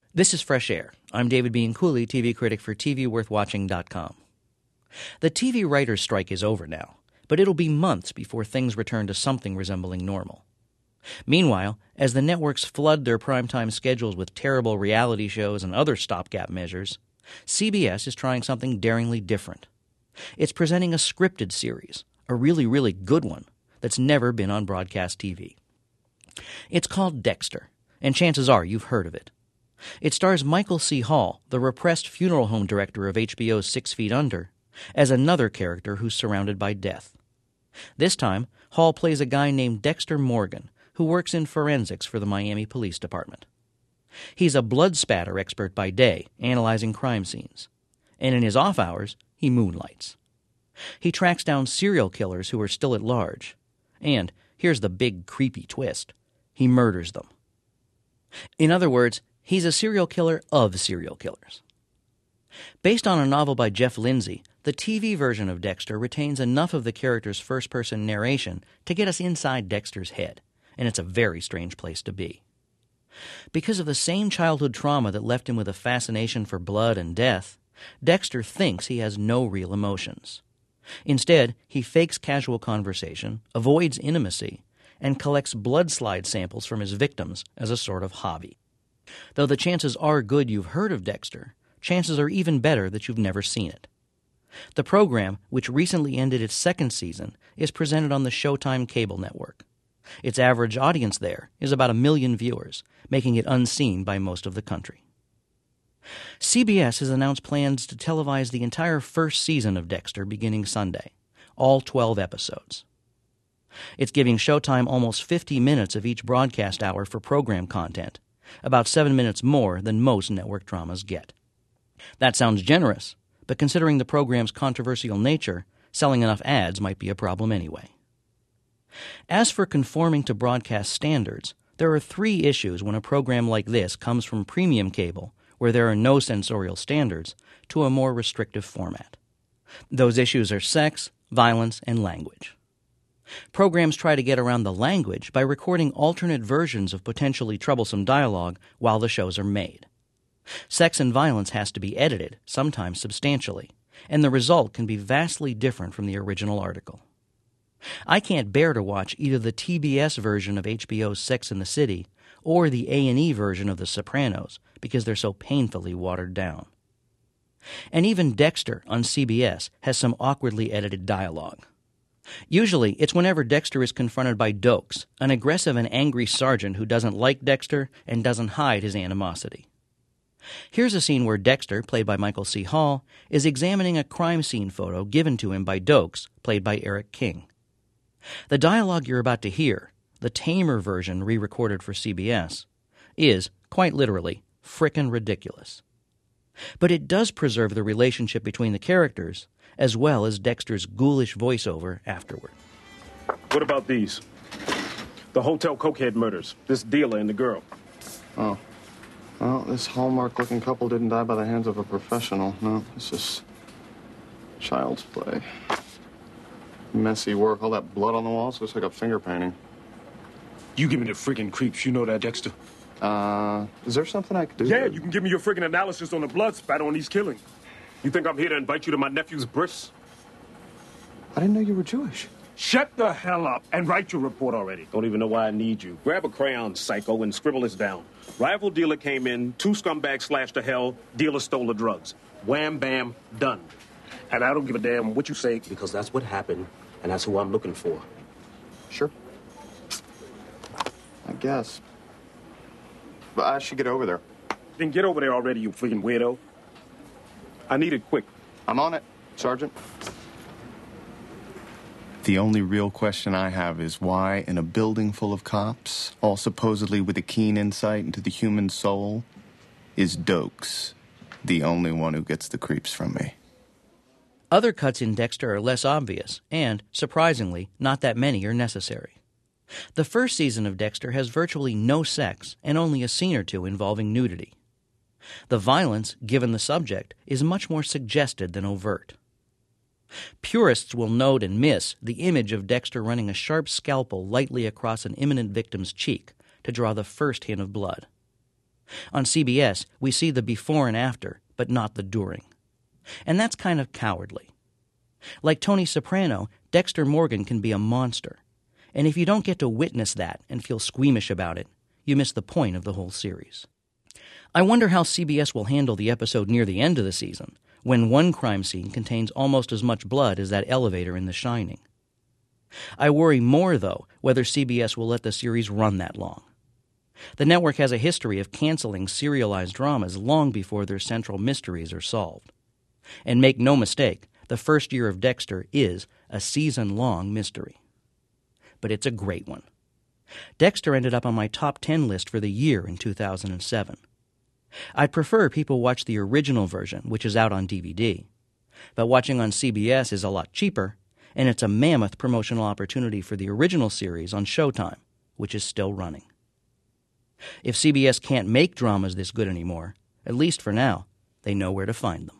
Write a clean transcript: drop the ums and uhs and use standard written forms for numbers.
This is Fresh Air. I'm David Bean Cooley, TV critic for TVWorthWatching.com. The TV writers' strike is over now, but it'll be months before things return to something resembling normal. Meanwhile, as the networks flood their primetime schedules with terrible reality shows and other stopgap measures, CBS is trying something daringly different. It's presenting a scripted series, a really, really good one, that's never been on broadcast TV. It's called Dexter, and chances are you've heard of it. It stars Michael C. Hall, the repressed funeral home director of HBO's 6 Feet Under, as another character who's surrounded by death. This time, Hall plays a guy named Dexter Morgan, who works in forensics for the Miami Police Department. He's a blood spatter expert by day, analyzing crime scenes. And in his off hours, he moonlights. He tracks down serial killers who are still at large. And, here's the big creepy twist, he murders them. In other words, he's a serial killer of serial killers. Based on a novel by Jeff Lindsay, the TV version of Dexter retains enough of the character's first-person narration to get us inside Dexter's head, and it's a very strange place to be. Because of the same childhood trauma that left him with a fascination for blood and death, Dexter thinks he has no real emotions. Instead, he fakes casual conversation, avoids intimacy, and collects blood slide samples from his victims as a sort of hobby. Though the chances are good you've heard of Dexter, chances are even better that you've never seen it. The program, which recently ended its 2nd season, is presented on the Showtime cable network. Its average audience there is about 1 million viewers, making it unseen by most of the country. CBS has announced plans to televise the entire first season of Dexter beginning Sunday, all 12 episodes. It's giving Showtime almost 50 minutes of each broadcast hour for program content, about 7 minutes more than most network dramas get. That sounds generous, but considering the program's controversial nature, selling enough ads might be a problem anyway. As for conforming to broadcast standards, there are 3 issues when a program like this comes from premium cable, where there are no censorial standards, to a more restrictive format. Those issues are sex, violence, and language. Programs try to get around the language by recording alternate versions of potentially troublesome dialogue while the shows are made. Sex and violence has to be edited, sometimes substantially, and the result can be vastly different from the original article. I can't bear to watch either the TBS version of HBO's Sex and the City or the A&E version of The Sopranos because they're so painfully watered down. And even Dexter on CBS has some awkwardly edited dialogue. Usually, it's whenever Dexter is confronted by Dokes, an aggressive and angry sergeant who doesn't like Dexter and doesn't hide his animosity. Here's a scene where Dexter, played by Michael C. Hall, is examining a crime scene photo given to him by Dokes, played by Eric King. The dialogue you're about to hear, the tamer version re-recorded for CBS, is, quite literally, frickin' ridiculous. But it does preserve the relationship between the characters, as well as Dexter's ghoulish voiceover afterward. What about these? The hotel cokehead murders, this dealer and the girl. Oh. Well, this Hallmark-looking couple didn't die by the hands of a professional. No, this is child's play. Messy work. All that blood on the walls looks like a finger painting. You give me the freaking creeps. You know that, Dexter? Is there something I could do? Yeah, you can give me your freaking analysis on the blood spatter on these killings. You think I'm here to invite you to my nephew's bris? I didn't know you were Jewish. Shut the hell up and write your report already. Don't even know why I need you. Grab a crayon, psycho, and scribble this down. Rival dealer came in, 2 scumbags slashed to hell, dealer stole the drugs. Wham, bam, done. And I don't give a damn what you say, because that's what happened, and that's who I'm looking for. Sure. I guess. But I should get over there. Then get over there already, you freaking weirdo. I need it quick. I'm on it, Sergeant. The only real question I have is why, in a building full of cops, all supposedly with a keen insight into the human soul, is Dokes the only one who gets the creeps from me? Other cuts in Dexter are less obvious, and, surprisingly, not that many are necessary. The first season of Dexter has virtually no sex and only a scene or 2 involving nudity. The violence, given the subject, is much more suggested than overt. Purists will note and miss the image of Dexter running a sharp scalpel lightly across an imminent victim's cheek to draw the first hint of blood. On CBS, we see the before and after, but not the during. And that's kind of cowardly. Like Tony Soprano, Dexter Morgan can be a monster. And if you don't get to witness that and feel squeamish about it, you miss the point of the whole series. I wonder how CBS will handle the episode near the end of the season, when one crime scene contains almost as much blood as that elevator in The Shining. I worry more, though, whether CBS will let the series run that long. The network has a history of canceling serialized dramas long before their central mysteries are solved. And make no mistake, the first year of Dexter is a season-long mystery. But it's a great one. Dexter ended up on my top 10 list for the year in 2007. I'd prefer people watch the original version, which is out on DVD. But watching on CBS is a lot cheaper, and it's a mammoth promotional opportunity for the original series on Showtime, which is still running. If CBS can't make dramas this good anymore, at least for now, they know where to find them.